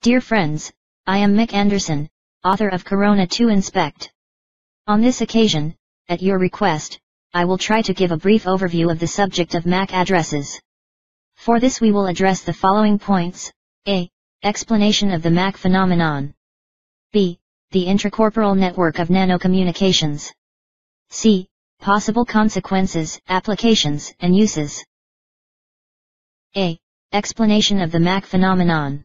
Dear friends, I am Mick Anderson, author of Corona to Inspect. On this occasion, at your request, I will try to give a brief overview of the subject of MAC addresses. For this we will address the following points: A. Explanation of the MAC phenomenon. B. The intracorporeal network of nanocommunications. C. Possible consequences, applications, and uses. A. Explanation of the MAC phenomenon.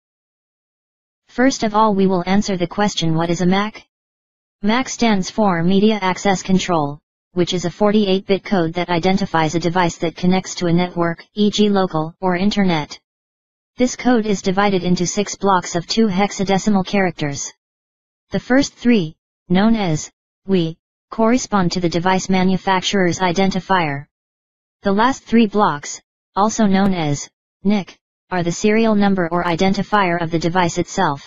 First of all, we will answer the question, what is a MAC? MAC stands for Media Access Control, which is a 48-bit code that identifies a device that connects to a network, e.g. local or internet. This code is divided into 6 blocks of 2 hexadecimal characters. The first 3, known as WI, correspond to the device manufacturer's identifier. The last 3 blocks, also known as NIC, are the serial number or identifier of the device itself.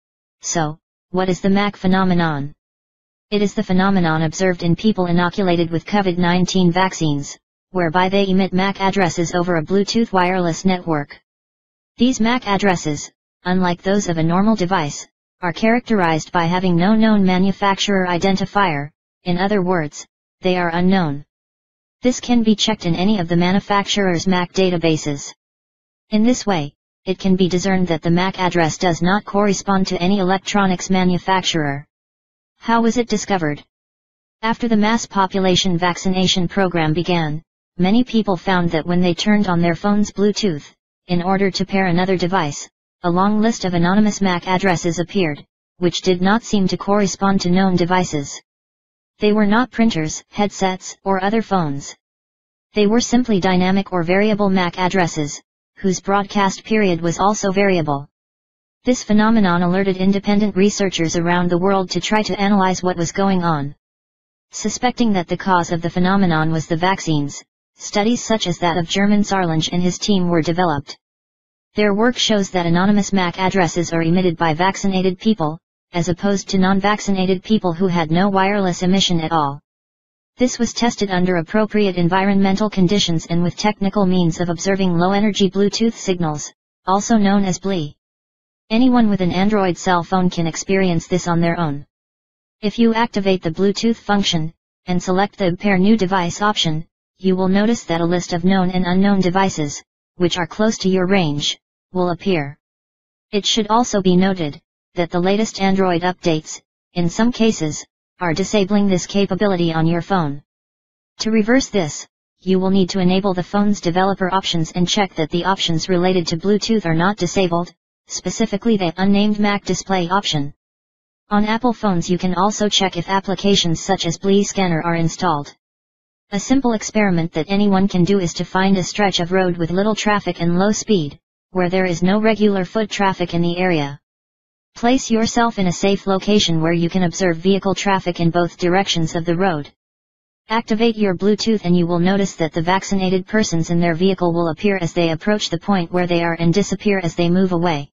So, what is the MAC phenomenon? It is the phenomenon observed in people inoculated with COVID-19 vaccines, whereby they emit MAC addresses over a Bluetooth wireless network. These MAC addresses, unlike those of a normal device, are characterized by having no known manufacturer identifier. In other words, they are unknown. This can be checked in any of the manufacturer's MAC databases. In this way, it can be discerned that the MAC address does not correspond to any electronics manufacturer. How was it discovered? After the mass population vaccination program began, many people found that when they turned on their phone's Bluetooth, in order to pair another device, a long list of anonymous MAC addresses appeared, which did not seem to correspond to known devices. They were not printers, headsets, or other phones. They were simply dynamic or variable MAC addresses, whose broadcast period was also variable. This phenomenon alerted independent researchers around the world to try to analyze what was going on. Suspecting that the cause of the phenomenon was the vaccines, studies such as that of German Sarlange and his team were developed. Their work shows that anonymous MAC addresses are emitted by vaccinated people, as opposed to non-vaccinated people who had no wireless emission at all. This was tested under appropriate environmental conditions and with technical means of observing low-energy Bluetooth signals, also known as BLE. Anyone with an Android cell phone can experience this on their own. If you activate the Bluetooth function, and select the Pair New Device option, you will notice that a list of known and unknown devices, which are close to your range, will appear. It should also be noted that the latest Android updates, in some cases, are disabling this capability on your phone. To reverse this, you will need to enable the phone's developer options and check that the options related to Bluetooth are not disabled, specifically the unnamed MAC display option. On Apple phones you can also check if applications such as BLE Scanner are installed. A simple experiment that anyone can do is to find a stretch of road with little traffic and low speed, where there is no regular foot traffic in the area. Place yourself in a safe location where you can observe vehicle traffic in both directions of the road. Activate your Bluetooth and you will notice that the vaccinated persons in their vehicle will appear as they approach the point where they are and disappear as they move away.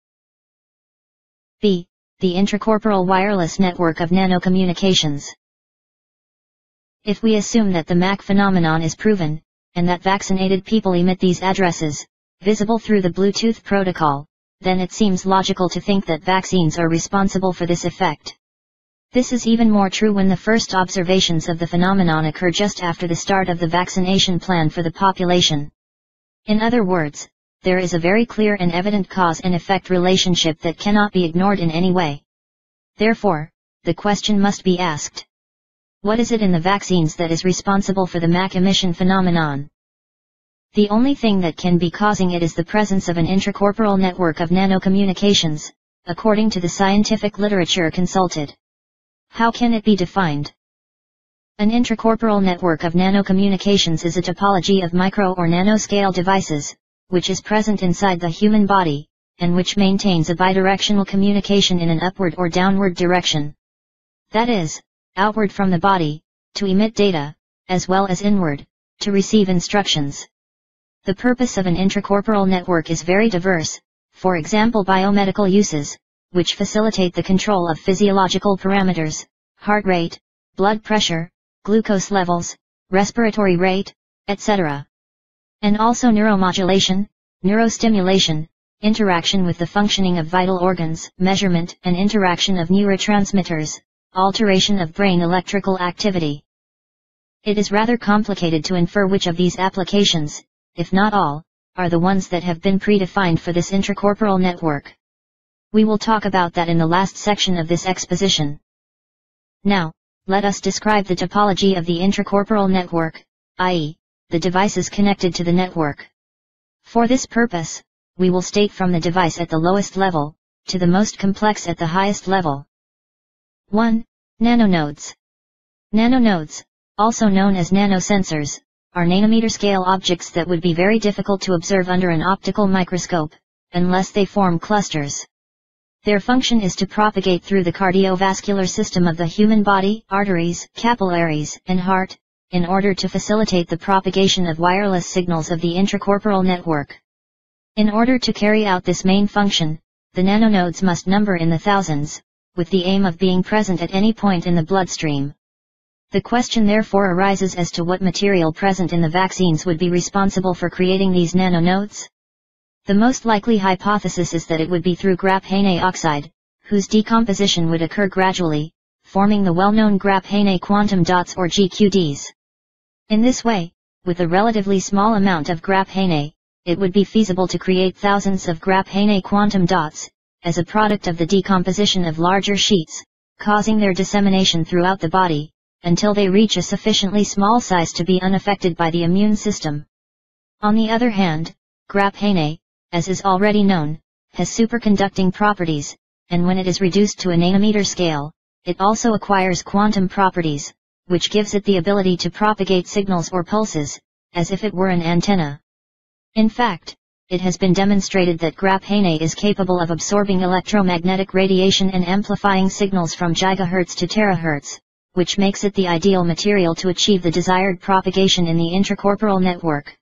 B. The intracorporeal wireless network of nanocommunications. If we assume that the MAC phenomenon is proven, and that vaccinated people emit these addresses, visible through the Bluetooth protocol, then it seems logical to think that vaccines are responsible for this effect. This is even more true when the first observations of the phenomenon occur just after the start of the vaccination plan for the population. In other words, there is a very clear and evident cause and effect relationship that cannot be ignored in any way. Therefore, the question must be asked: what is it in the vaccines that is responsible for the MAC emission phenomenon? The only thing that can be causing it is the presence of an intracorporeal network of nanocommunications, according to the scientific literature consulted. How can it be defined? An intracorporeal network of nanocommunications is a topology of micro or nanoscale devices, which is present inside the human body, and which maintains a bidirectional communication in an upward or downward direction. That is, outward from the body, to emit data, as well as inward, to receive instructions. The purpose of an intracorporeal network is very diverse, for example biomedical uses, which facilitate the control of physiological parameters, heart rate, blood pressure, glucose levels, respiratory rate, etc. And also neuromodulation, neurostimulation, interaction with the functioning of vital organs, measurement and interaction of neurotransmitters, alteration of brain electrical activity. It is rather complicated to infer which of these applications, if not all, are the ones that have been predefined for this intracorporeal network. We will talk about that in the last section of this exposition. Now, let us describe the topology of the intracorporeal network, i.e., the devices connected to the network. For this purpose, we will state from the device at the lowest level, to the most complex at the highest level. 1. Nanonodes. Nanonodes, also known as nanosensors, are nanometer-scale objects that would be very difficult to observe under an optical microscope, unless they form clusters. Their function is to propagate through the cardiovascular system of the human body, arteries, capillaries, and heart, in order to facilitate the propagation of wireless signals of the intracorporeal network. In order to carry out this main function, the nanonodes must number in the thousands, with the aim of being present at any point in the bloodstream. The question therefore arises as to what material present in the vaccines would be responsible for creating these nanonodes. The most likely hypothesis is that it would be through graphene oxide, whose decomposition would occur gradually, forming the well-known graphene quantum dots or GQDs. In this way, with a relatively small amount of graphene, it would be feasible to create thousands of graphene quantum dots, as a product of the decomposition of larger sheets, causing their dissemination throughout the body, until they reach a sufficiently small size to be unaffected by the immune system. On the other hand, graphene, as is already known, has superconducting properties, and when it is reduced to a nanometer scale, it also acquires quantum properties, which gives it the ability to propagate signals or pulses, as if it were an antenna. In fact, it has been demonstrated that graphene is capable of absorbing electromagnetic radiation and amplifying signals from gigahertz to terahertz, which makes it the ideal material to achieve the desired propagation in the intracorporeal network.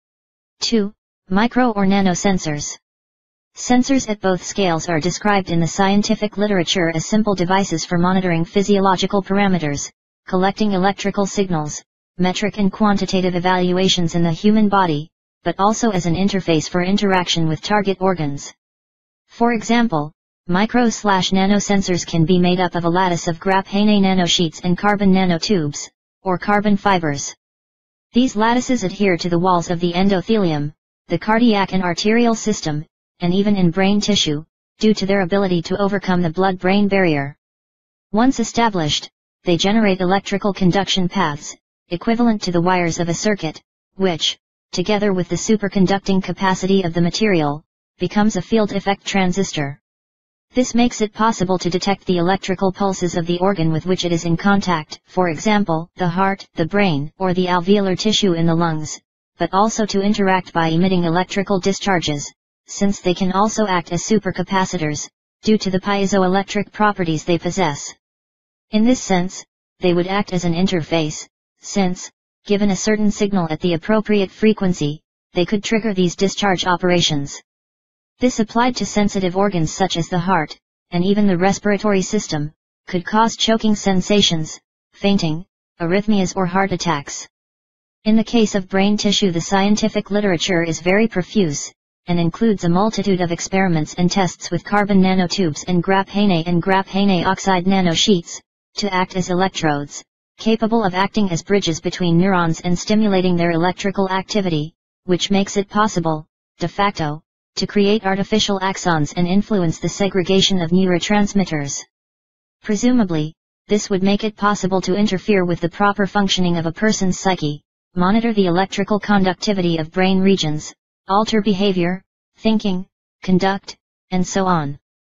2. Micro or nanosensors. Sensors at both scales are described in the scientific literature as simple devices for monitoring physiological parameters, collecting electrical signals, metric and quantitative evaluations in the human body, but also as an interface for interaction with target organs. For example, micro/nanosensors can be made up of a lattice of graphene nanosheets and carbon nanotubes, or carbon fibers. These lattices adhere to the walls of the endothelium, the cardiac and arterial system, and even in brain tissue, due to their ability to overcome the blood-brain barrier. Once established, they generate electrical conduction paths, equivalent to the wires of a circuit, which, together with the superconducting capacity of the material, becomes a field effect transistor. This makes it possible to detect the electrical pulses of the organ with which it is in contact, for example, the heart, the brain, or the alveolar tissue in the lungs, but also to interact by emitting electrical discharges, since they can also act as supercapacitors, due to the piezoelectric properties they possess. In this sense, they would act as an interface, since, given a certain signal at the appropriate frequency, they could trigger these discharge operations. This applied to sensitive organs such as the heart, and even the respiratory system, could cause choking sensations, fainting, arrhythmias or heart attacks. In the case of brain tissue, the scientific literature is very profuse, and includes a multitude of experiments and tests with carbon nanotubes and graphene oxide nanosheets, to act as electrodes, capable of acting as bridges between neurons and stimulating their electrical activity, which makes it possible, de facto, to create artificial axons and influence the segregation of neurotransmitters. Presumably, this would make it possible to interfere with the proper functioning of a person's psyche, monitor the electrical conductivity of brain regions, alter behavior, thinking, conduct, and so on.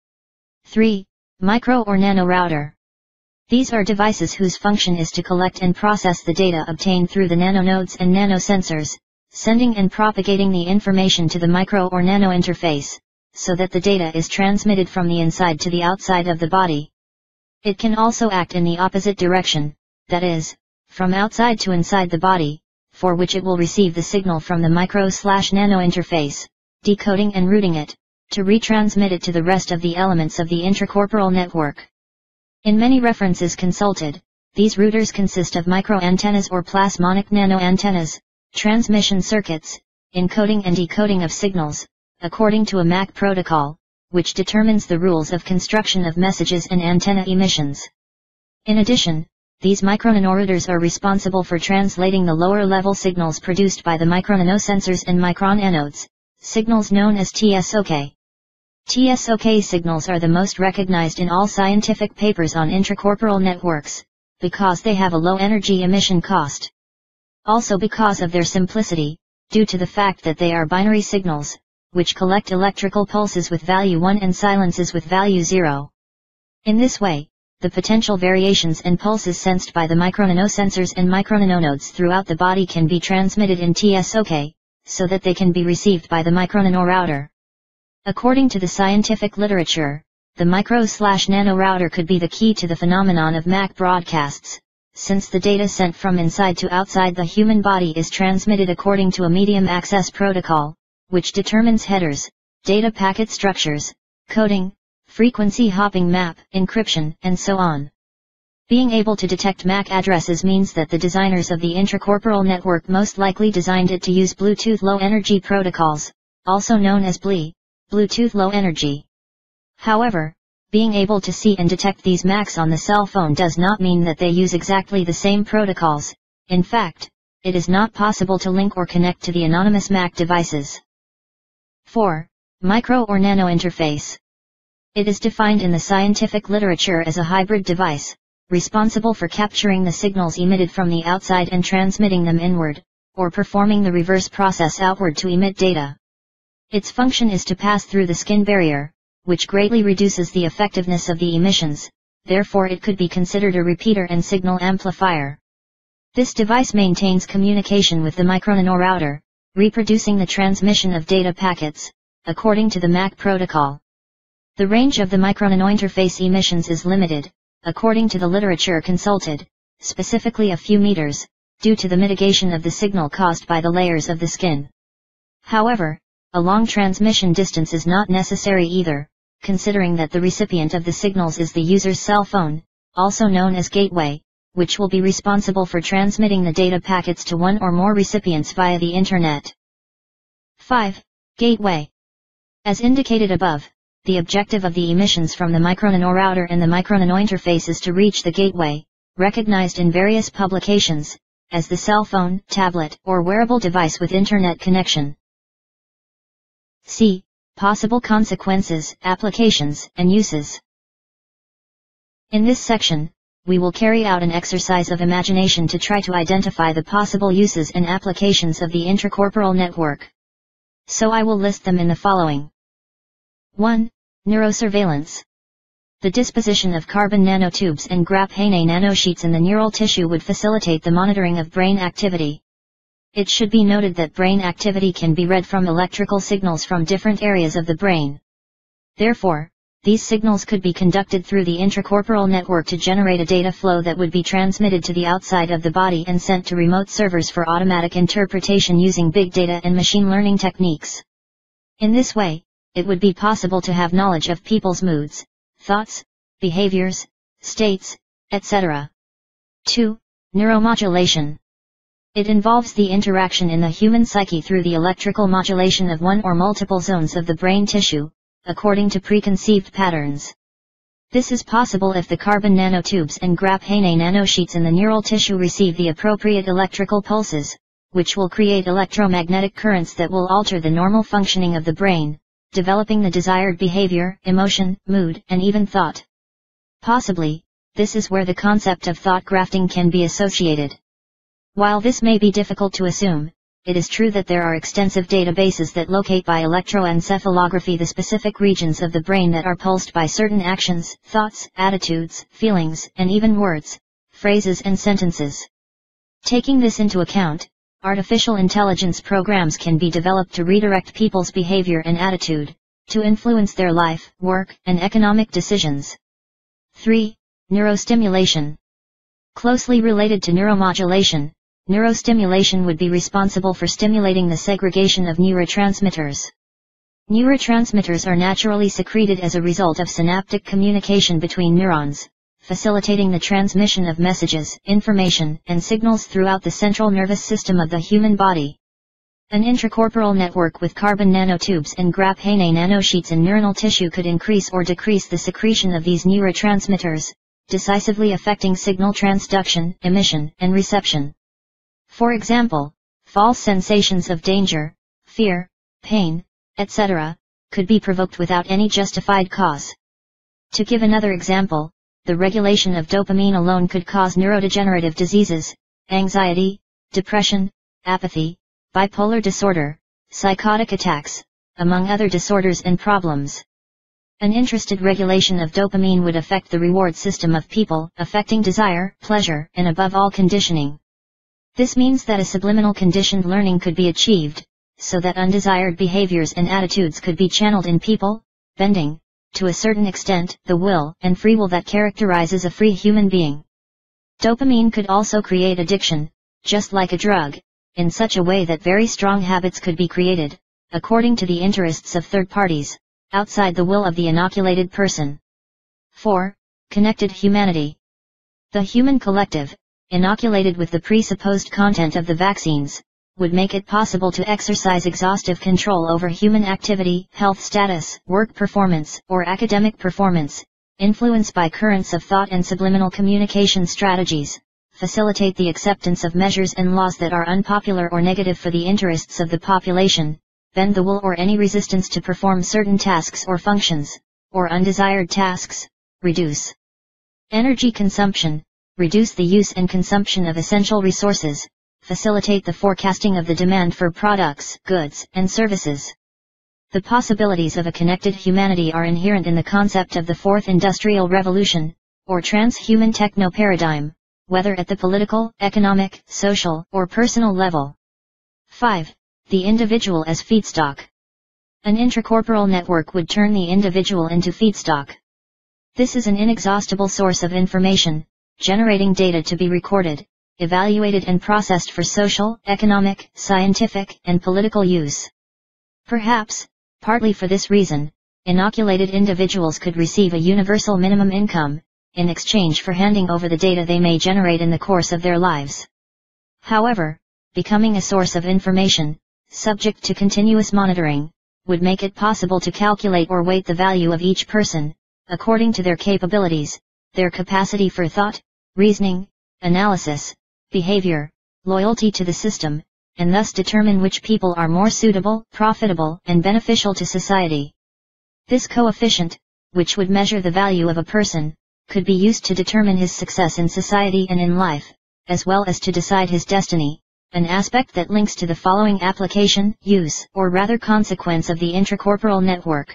3. Micro or nanorouter. These are devices whose function is to collect and process the data obtained through the nanonodes and nanosensors, sending and propagating the information to the micro or nano interface, so that the data is transmitted from the inside to the outside of the body. It can also act in the opposite direction, that is, from outside to inside the body, for which it will receive the signal from the micro/nano interface, decoding and routing it, to retransmit it to the rest of the elements of the intracorporeal network. In many references consulted, these routers consist of microantennas or plasmonic nanoantennas, transmission circuits, encoding and decoding of signals, according to a MAC protocol, which determines the rules of construction of messages and antenna emissions. In addition, these micronanoreaders are responsible for translating the lower-level signals produced by the micronanosensors and microanodes, signals known as TSOK. TSOK signals are the most recognized in all scientific papers on intracorporeal networks, because they have a low energy emission cost. Also because of their simplicity, due to the fact that they are binary signals, which collect electrical pulses with value 1 and silences with value 0. In this way, the potential variations and pulses sensed by the micronanosensors and micronanodes throughout the body can be transmitted in TSOK, so that they can be received by the micronanorouter. According to the scientific literature, the micro/nanorouter could be the key to the phenomenon of MAC broadcasts, since the data sent from inside to outside the human body is transmitted according to a medium access protocol, which determines headers, data packet structures, coding, frequency hopping map, encryption, and so on. Being able to detect MAC addresses means that the designers of the intracorporeal network most likely designed it to use Bluetooth Low Energy protocols, also known as BLE, Bluetooth Low Energy. However, being able to see and detect these MACs on the cell phone does not mean that they use exactly the same protocols. In fact, it is not possible to link or connect to the anonymous MAC devices. 4. Micro or nano interface. It is defined in the scientific literature as a hybrid device, responsible for capturing the signals emitted from the outside and transmitting them inward, or performing the reverse process outward to emit data. Its function is to pass through the skin barrier, which greatly reduces the effectiveness of the emissions, therefore it could be considered a repeater and signal amplifier. This device maintains communication with the micronanorouter, reproducing the transmission of data packets, according to the MAC protocol. The range of the micronanointerface emissions is limited, according to the literature consulted, specifically a few meters, due to the mitigation of the signal caused by the layers of the skin. However, a long transmission distance is not necessary either, considering that the recipient of the signals is the user's cell phone, also known as gateway, which will be responsible for transmitting the data packets to one or more recipients via the Internet. 5. Gateway. As indicated above, the objective of the emissions from the micronanorouter and the micronanointerface is to reach the gateway, recognized in various publications, as the cell phone, tablet, or wearable device with Internet connection. C. Possible consequences, applications, and uses. In this section, we will carry out an exercise of imagination to try to identify the possible uses and applications of the intracorporeal network. So I will list them in the following. 1. Neurosurveillance. The disposition of carbon nanotubes and graphene nanosheets in the neural tissue would facilitate the monitoring of brain activity. It should be noted that brain activity can be read from electrical signals from different areas of the brain. Therefore, these signals could be conducted through the intracorporeal network to generate a data flow that would be transmitted to the outside of the body and sent to remote servers for automatic interpretation using big data and machine learning techniques. In this way, it would be possible to have knowledge of people's moods, thoughts, behaviors, states, etc. 2. Neuromodulation. It involves the interaction in the human psyche through the electrical modulation of one or multiple zones of the brain tissue, according to preconceived patterns. This is possible if the carbon nanotubes and graphene nanosheets in the neural tissue receive the appropriate electrical pulses, which will create electromagnetic currents that will alter the normal functioning of the brain, developing the desired behavior, emotion, mood, and even thought. Possibly, this is where the concept of thought grafting can be associated. While this may be difficult to assume, it is true that there are extensive databases that locate by electroencephalography the specific regions of the brain that are pulsed by certain actions, thoughts, attitudes, feelings, and even words, phrases and sentences. Taking this into account, artificial intelligence programs can be developed to redirect people's behavior and attitude, to influence their life, work, and economic decisions. 3. Neurostimulation. Closely related to neuromodulation, neurostimulation would be responsible for stimulating the segregation of neurotransmitters. Neurotransmitters are naturally secreted as a result of synaptic communication between neurons, facilitating the transmission of messages, information, and signals throughout the central nervous system of the human body. An intracorporeal network with carbon nanotubes and graphene nanosheets in neuronal tissue could increase or decrease the secretion of these neurotransmitters, decisively affecting signal transduction, emission, and reception. For example, false sensations of danger, fear, pain, etc., could be provoked without any justified cause. To give another example, the regulation of dopamine alone could cause neurodegenerative diseases, anxiety, depression, apathy, bipolar disorder, psychotic attacks, among other disorders and problems. An interested regulation of dopamine would affect the reward system of people, affecting desire, pleasure, and above all conditioning. This means that a subliminal conditioned learning could be achieved, so that undesired behaviors and attitudes could be channeled in people, bending, to a certain extent, the will and free will that characterizes a free human being. Dopamine could also create addiction, just like a drug, in such a way that very strong habits could be created, according to the interests of third parties, outside the will of the inoculated person. 4. Connected humanity. The human collective, inoculated with the presupposed content of the vaccines, would make it possible to exercise exhaustive control over human activity, health status, work performance, or academic performance, influenced by currents of thought and subliminal communication strategies, facilitate the acceptance of measures and laws that are unpopular or negative for the interests of the population, bend the will or any resistance to perform certain tasks or functions, or undesired tasks, reduce energy consumption, reduce the use and consumption of essential resources, facilitate the forecasting of the demand for products, goods, and services. The possibilities of a connected humanity are inherent in the concept of the Fourth Industrial Revolution, or transhuman techno-paradigm, whether at the political, economic, social, or personal level. 5. The individual as feedstock. An intracorporeal network would turn the individual into feedstock. This is an inexhaustible source of information, generating data to be recorded, evaluated and processed for social, economic, scientific, and political use. Perhaps, partly for this reason, inoculated individuals could receive a universal minimum income, in exchange for handing over the data they may generate in the course of their lives. However, becoming a source of information, subject to continuous monitoring, would make it possible to calculate or weight the value of each person, according to their capabilities, their capacity for thought, reasoning, analysis, behavior, loyalty to the system, and thus determine which people are more suitable, profitable, and beneficial to society. This coefficient, which would measure the value of a person, could be used to determine his success in society and in life, as well as to decide his destiny, an aspect that links to the following application, use, or rather consequence of the intracorporeal network.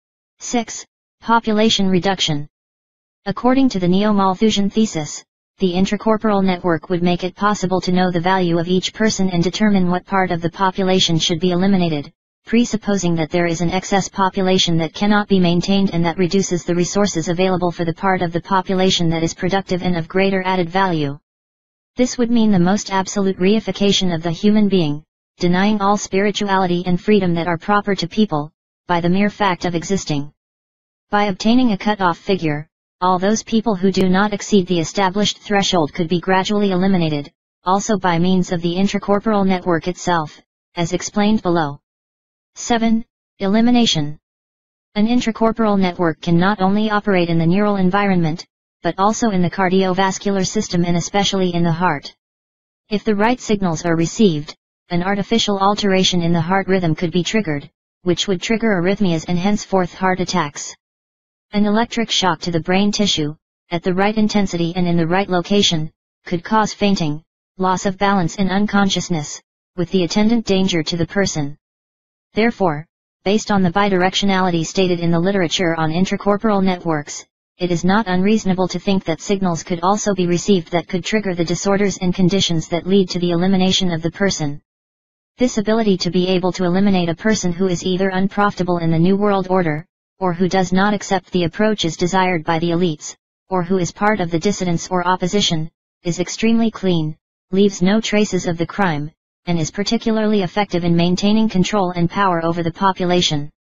6. Population reduction. According to the Neo-Malthusian thesis, the intracorporeal network would make it possible to know the value of each person and determine what part of the population should be eliminated, presupposing that there is an excess population that cannot be maintained and that reduces the resources available for the part of the population that is productive and of greater added value. This would mean the most absolute reification of the human being, denying all spirituality and freedom that are proper to people, by the mere fact of existing. By obtaining a cut-off figure, all those people who do not exceed the established threshold could be gradually eliminated, also by means of the intracorporeal network itself, as explained below. 7. Elimination. An intracorporeal network can not only operate in the neural environment, but also in the cardiovascular system and especially in the heart. If the right signals are received, an artificial alteration in the heart rhythm could be triggered, which would trigger arrhythmias and henceforth heart attacks. An electric shock to the brain tissue, at the right intensity and in the right location, could cause fainting, loss of balance and unconsciousness, with the attendant danger to the person. Therefore, based on the bidirectionality stated in the literature on intracorporeal networks, it is not unreasonable to think that signals could also be received that could trigger the disorders and conditions that lead to the elimination of the person. This ability to be able to eliminate a person who is either unprofitable in the New World Order, or who does not accept the approaches desired by the elites, or who is part of the dissidents or opposition, is extremely clean, leaves no traces of the crime, and is particularly effective in maintaining control and power over the population.